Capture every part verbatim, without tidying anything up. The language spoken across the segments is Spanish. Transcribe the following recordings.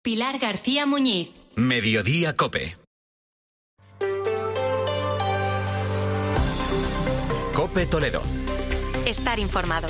Pilar García Muñiz. Mediodía COPE. COPE Toledo. Estar informado.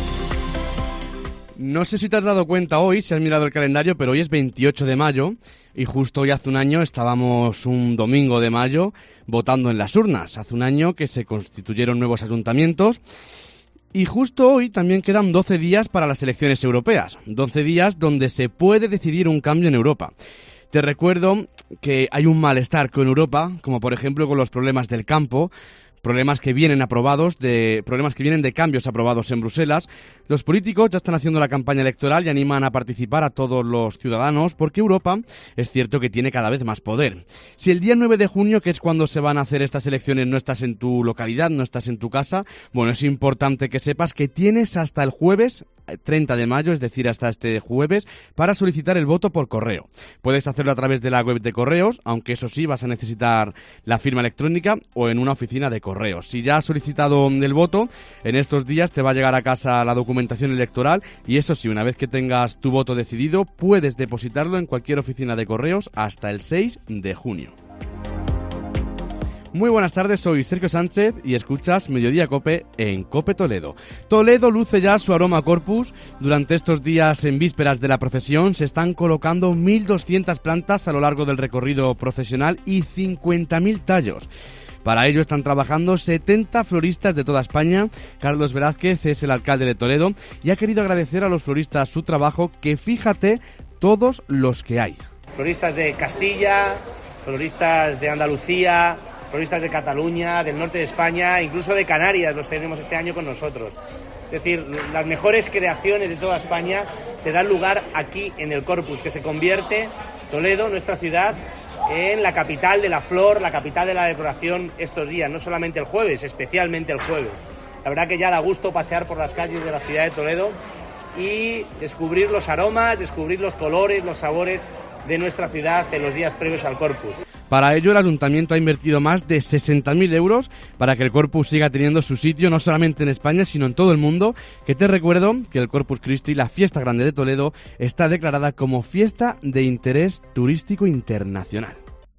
No sé si te has dado cuenta hoy, si has mirado el calendario, pero hoy es veintiocho de mayo y justo hoy hace un año estábamos un domingo de mayo votando en las urnas. Hace un año que se constituyeron nuevos ayuntamientos y justo hoy también quedan doce días para las elecciones europeas. doce días donde se puede decidir un cambio en Europa. Te recuerdo que hay un malestar con Europa, como por ejemplo con los problemas del campo, problemas que vienen aprobados, de problemas que vienen de cambios aprobados en Bruselas. Los políticos ya están haciendo la campaña electoral y animan a participar a todos los ciudadanos porque Europa es cierto que tiene cada vez más poder. Si el día nueve de junio, que es cuando se van a hacer estas elecciones, no estás en tu localidad, no estás en tu casa, bueno, es importante que sepas que tienes hasta el jueves treinta de mayo, es decir, hasta este jueves, para solicitar el voto por correo. Puedes hacerlo a través de la web de correos, aunque eso sí, vas a necesitar la firma electrónica o en una oficina de correos. Si ya has solicitado el voto, en estos días te va a llegar a casa la documentación electoral y eso sí, una vez que tengas tu voto decidido, puedes depositarlo en cualquier oficina de correos hasta el seis de junio. Muy buenas tardes, soy Sergio Sánchez y escuchas Mediodía COPE en COPE Toledo. Toledo luce ya su aroma corpus. Durante estos días en vísperas de la procesión se están colocando mil doscientas plantas a lo largo del recorrido procesional y cincuenta mil tallos. Para ello están trabajando setenta floristas de toda España. Carlos Velázquez es el alcalde de Toledo y ha querido agradecer a los floristas su trabajo, que fíjate todos los que hay. Floristas de Castilla, floristas de Andalucía, floristas de Cataluña, del norte de España, incluso de Canarias, los tenemos este año con nosotros. Es decir, las mejores creaciones de toda España se dan lugar aquí en el Corpus, que se convierte Toledo, nuestra ciudad, en la capital de la flor, la capital de la decoración estos días, no solamente el jueves, especialmente el jueves. La verdad que ya da gusto pasear por las calles de la ciudad de Toledo y descubrir los aromas, descubrir los colores, los sabores de nuestra ciudad en los días previos al Corpus. Para ello, el Ayuntamiento ha invertido más de sesenta mil euros para que el Corpus siga teniendo su sitio no solamente en España, sino en todo el mundo, que te recuerdo que el Corpus Christi, la fiesta grande de Toledo, está declarada como fiesta de interés turístico internacional.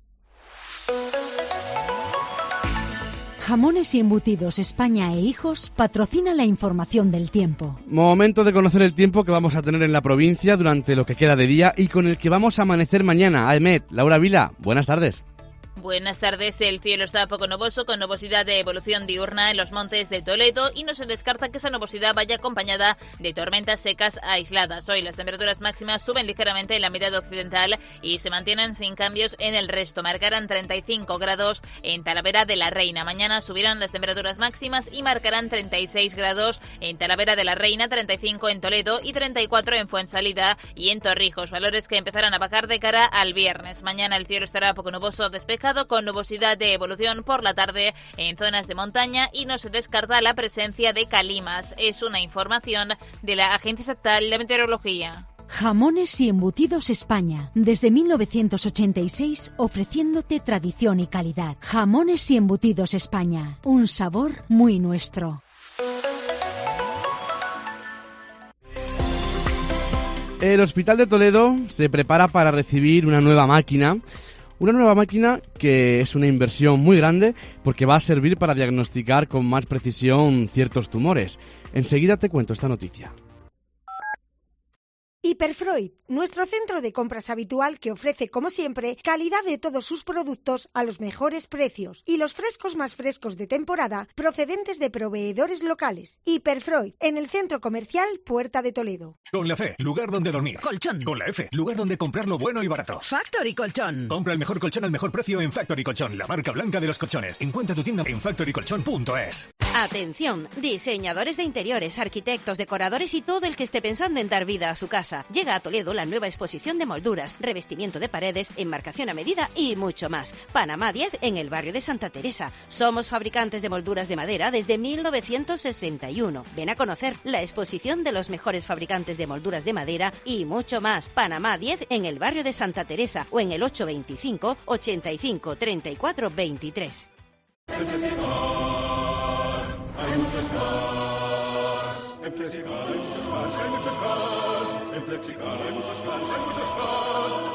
Jamones y Embutidos España e Hijos patrocina la información del tiempo. Momento de conocer el tiempo que vamos a tener en la provincia durante lo que queda de día y con el que vamos a amanecer mañana. Ahmed, Laura Vila, buenas tardes. Buenas tardes, el cielo está poco nuboso con nubosidad de evolución diurna en los montes de Toledo y no se descarta que esa nubosidad vaya acompañada de tormentas secas aisladas. Hoy las temperaturas máximas suben ligeramente en la mitad occidental y se mantienen sin cambios en el resto. Marcarán treinta y cinco grados en Talavera de la Reina. Mañana subirán las temperaturas máximas y marcarán treinta y seis grados en Talavera de la Reina, treinta y cinco en Toledo y treinta y cuatro en Fuensalida y en Torrijos, valores que empezarán a bajar de cara al viernes. Mañana el cielo estará poco nuboso despejado, con nubosidad de evolución por la tarde en zonas de montaña y no se descarta la presencia de calimas. Es una información de la Agencia Estatal de Meteorología. Jamones y Embutidos España, desde mil novecientos ochenta y seis ofreciéndote tradición y calidad. Jamones y Embutidos España, un sabor muy nuestro. El Hospital de Toledo se prepara para recibir una nueva máquina. Una nueva máquina que es una inversión muy grande porque va a servir para diagnosticar con más precisión ciertos tumores. Enseguida te cuento esta noticia. Hiperfreud, nuestro centro de compras habitual que ofrece, como siempre, calidad de todos sus productos a los mejores precios y los frescos más frescos de temporada procedentes de proveedores locales. Hiperfreud, en el centro comercial Puerta de Toledo. Con la C, lugar donde dormir. Colchón. Con la F, lugar donde comprar lo bueno y barato. Factory Colchón. Compra el mejor colchón al mejor precio en Factory Colchón, la marca blanca de los colchones. Encuentra tu tienda en factory colchón punto es. Atención, diseñadores de interiores, arquitectos, decoradores y todo el que esté pensando en dar vida a su casa. Llega a Toledo la nueva exposición de molduras, revestimiento de paredes, enmarcación a medida y mucho más. Panamá diez en el barrio de Santa Teresa. Somos fabricantes de molduras de madera desde mil novecientos sesenta y uno. Ven a conocer la exposición de los mejores fabricantes de molduras de madera y mucho más. Panamá diez en el barrio de Santa Teresa o en el ocho veinticinco, ochenta y cinco, treinta y cuatro, veintitrés. En Flexicar hay muchos más. En Flexicar hay muchos más, hay muchos más. En Flexicar hay muchos más, hay muchos más.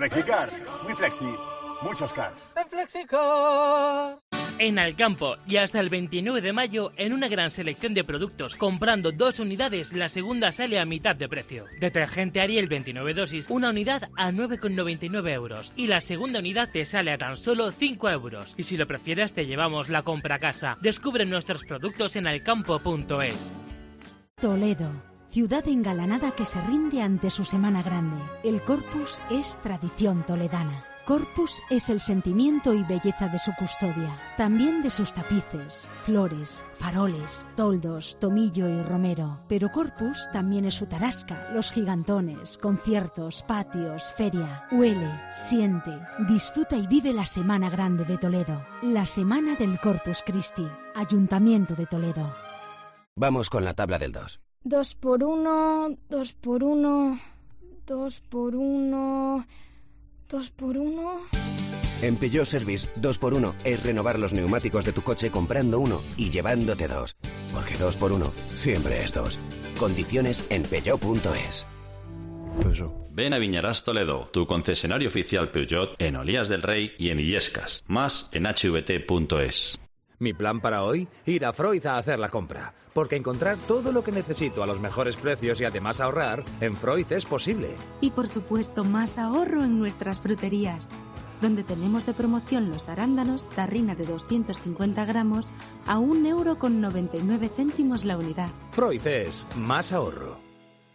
FlexiCar. Muy flexi. Muchos cars. En FlexiCar. En Alcampo y hasta el veintinueve de mayo, en una gran selección de productos, comprando dos unidades, la segunda sale a mitad de precio. Detergente Ariel veintinueve dosis, una unidad a nueve con noventa y nueve euros. Y la segunda unidad te sale a tan solo cinco euros. Y si lo prefieres, te llevamos la compra a casa. Descubre nuestros productos en alcampo punto es. Toledo, ciudad engalanada que se rinde ante su Semana Grande. El Corpus es tradición toledana. Corpus es el sentimiento y belleza de su custodia, también de sus tapices, flores, faroles, toldos, tomillo y romero. Pero Corpus también es su tarasca, los gigantones, conciertos, patios, feria. Huele, siente, disfruta y vive la Semana Grande de Toledo. La Semana del Corpus Christi, Ayuntamiento de Toledo. Vamos con la tabla del dos. Dos por uno, dos por uno, dos por uno... ¿Dos por uno? En Peugeot Service, dos por uno es renovar los neumáticos de tu coche comprando uno y llevándote dos. Porque dos por uno siempre es dos. Condiciones en peugeot punto es. Ven a Viñarás Toledo, tu concesionario oficial Peugeot en Olías del Rey y en Illescas. Más en hache ve te punto es. Mi plan para hoy, ir a Freud a hacer la compra, porque encontrar todo lo que necesito a los mejores precios y además ahorrar, en Freud es posible. Y por supuesto más ahorro en nuestras fruterías, donde tenemos de promoción los arándanos, tarrina de doscientos cincuenta gramos, a un euro con noventa y nueve céntimos la unidad. Freud es más ahorro.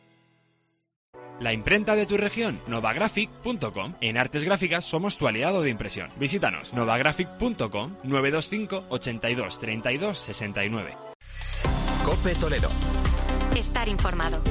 La imprenta de tu región, novagraphic punto com. En Artes Gráficas somos tu aliado de impresión. Visítanos, novagraphic punto com, nueve dos cinco, ochenta y dos, treinta y dos, sesenta y nueve. COPE Toledo. Estar informado.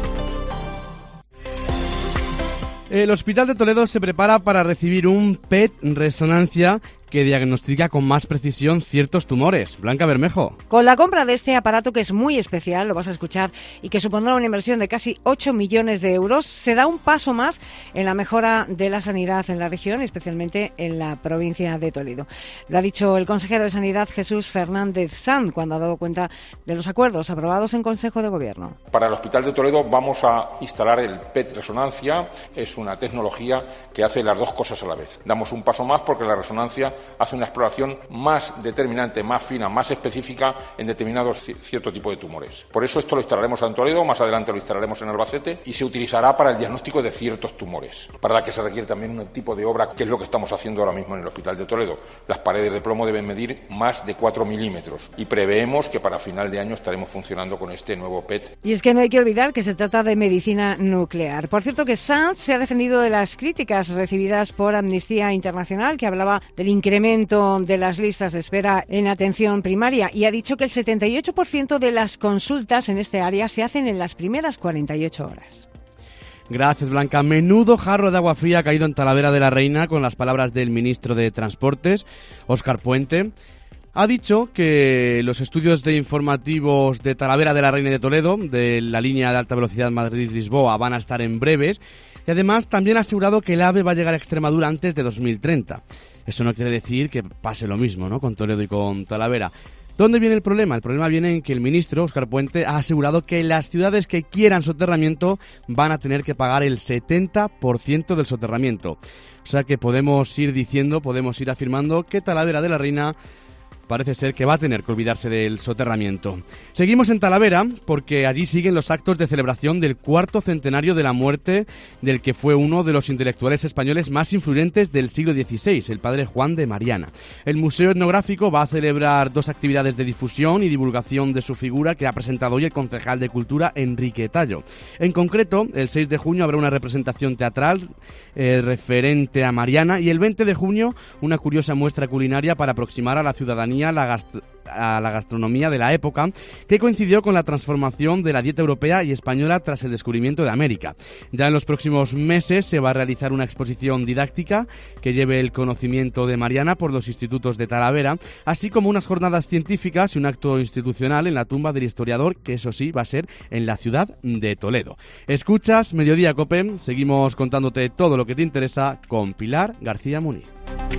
El Hospital de Toledo se prepara para recibir un P E T resonancia que diagnostica con más precisión ciertos tumores. Blanca Bermejo. Con la compra de este aparato, que es muy especial, lo vas a escuchar, y que supondrá una inversión de casi ocho millones de euros, se da un paso más en la mejora de la sanidad en la región, especialmente en la provincia de Toledo. Lo ha dicho el consejero de Sanidad, Jesús Fernández Sanz, cuando ha dado cuenta de los acuerdos aprobados en Consejo de Gobierno. Para el Hospital de Toledo vamos a instalar el P E T resonancia. Es una tecnología que hace las dos cosas a la vez. Damos un paso más porque la resonancia hace una exploración más determinante, más fina, más específica en determinados c- cierto tipo de tumores. Por eso esto lo instalaremos en Toledo, más adelante lo instalaremos en Albacete y se utilizará para el diagnóstico de ciertos tumores, para la que se requiere también un tipo de obra, que es lo que estamos haciendo ahora mismo en el Hospital de Toledo. Las paredes de plomo deben medir más de cuatro milímetros y preveemos que para final de año estaremos funcionando con este nuevo P E T. Y es que no hay que olvidar que se trata de medicina nuclear. Por cierto, que Sanz se ha defendido de las críticas recibidas por Amnistía Internacional, que hablaba del incremento de las listas de espera en atención primaria, y ha dicho que el setenta y ocho por ciento de las consultas en este área se hacen en las primeras cuarenta y ocho horas. Gracias, Blanca. Menudo jarro de agua fría ha caído en Talavera de la Reina con las palabras del ministro de Transportes, Óscar Puente. Ha dicho que los estudios de informativos de Talavera de la Reina y de Toledo, de la línea de alta velocidad Madrid-Lisboa, van a estar en breves, y además también ha asegurado que el AVE va a llegar a Extremadura antes de dos mil treinta. Eso no quiere decir que pase lo mismo, ¿no?, con Toledo y con Talavera. ¿Dónde viene el problema? El problema viene en que el ministro, Óscar Puente, ha asegurado que las ciudades que quieran soterramiento van a tener que pagar el setenta por ciento del soterramiento. O sea que podemos ir diciendo, podemos ir afirmando que Talavera de la Reina parece ser que va a tener que olvidarse del soterramiento. Seguimos en Talavera porque allí siguen los actos de celebración del cuarto centenario de la muerte del que fue uno de los intelectuales españoles más influyentes del siglo dieciséis, el padre Juan de Mariana. El Museo Etnográfico va a celebrar dos actividades de difusión y divulgación de su figura que ha presentado hoy el concejal de Cultura, Enrique Tallo. En concreto, el seis de junio habrá una representación teatral eh, referente a Mariana, y el veinte de junio una curiosa muestra culinaria para aproximar a la ciudadanía La gast- a la gastronomía de la época, que coincidió con la transformación de la dieta europea y española tras el descubrimiento de América. Ya en los próximos meses se va a realizar una exposición didáctica que lleve el conocimiento de Mariana por los institutos de Talavera, así como unas jornadas científicas y un acto institucional en la tumba del historiador, que eso sí va a ser en la ciudad de Toledo. Escuchas Mediodía Cope, seguimos contándote todo lo que te interesa con Pilar García Muniz.